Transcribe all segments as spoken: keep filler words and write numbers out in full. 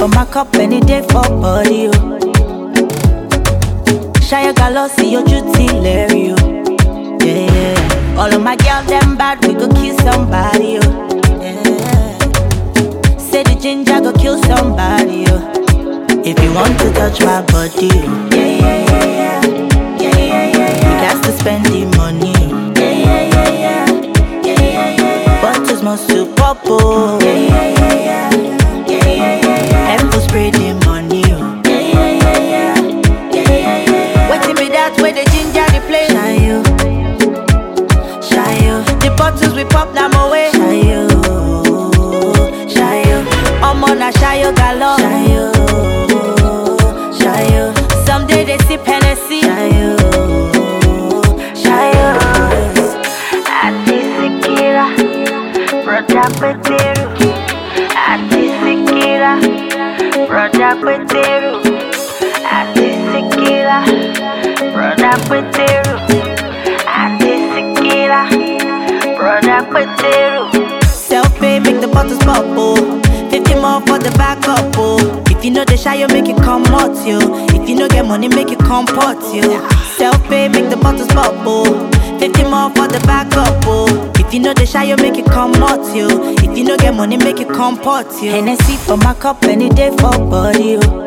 for my cup any day for body, oh. Shaya Galosi, your duty, Larry, oh. Yeah, yeah. All of my girls, them bad, we go kill somebody, oh. Yeah. Say the ginger go kill somebody, oh. If you want to touch my body, oh. Yeah, yeah, yeah, yeah. Yeah, yeah, yeah, yeah. You got to spend the money, oh. Yeah, yeah, yeah, yeah. Yeah, yeah, yeah, yeah. Bottles must to pop, oh. Yeah, yeah, yeah, yeah. Yeah, yeah, yeah, yeah. And for spray the money, oh. Yeah, yeah, yeah, yeah. Yeah, yeah, yeah, yeah. Waiting me that way the ginger the play. Shy you, shy you. The bottles we pop them away. Shy you, shy you. I'm on a shy you galore. Shy you, shy you. Someday they sip Hennessy. Shy you, shy you. Atisikira, brother Peteru. Atisikira, brother Peteru. Atisikira, brother Peteru. Atisikira, brother Peteru. Self-pay make the bottles pop, oh. Fifty more for the backup, oh. If you know the shy, you make it come out, yo. If you know get money, make it comport, yo. Self-pay make the bottles pop, oh. Fifty more for the backup, oh. If you know the shy, you make it come out, yo. If you know get money, make it comport, yo. Hennessy for my cup any day for body, oh.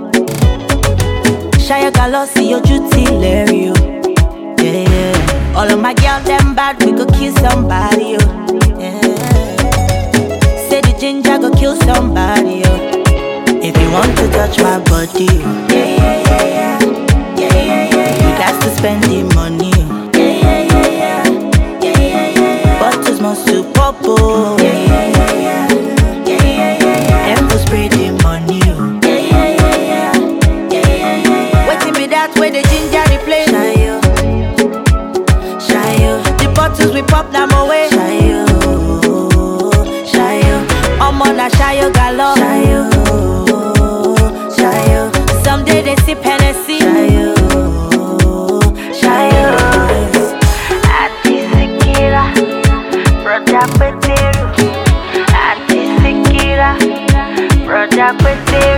Shaya Galosi, your duty, Larry, oh. Yeah, yeah. All of my girls, them bad, we go kill somebody, oh. Yeah. Say the ginger go kill somebody, oh. If you want to touch my body, oh. Yeah, yeah, yeah, yeah. Yeah, yeah, yeah, yeah. You got to spend the money, oh. Yeah, yeah, yeah, yeah. Yeah, yeah, yeah, yeah. Bottles must to pop, oh. Yeah, yeah, yeah, yeah. Yeah, yeah, yeah, yeah. And for spray the money, oh. Yeah, yeah, yeah, yeah. Yeah, yeah, yeah, yeah. Waiting me that way the ginger the play. Shy you, shy you. The bottles we pop them away. Shy you, shy you. I'm on a shy you galore. Shy you, shy you. Someday they sip Hennessy. Shy you, shy you. Atisikira, brother Peteru. Atisikira, brother Peteru.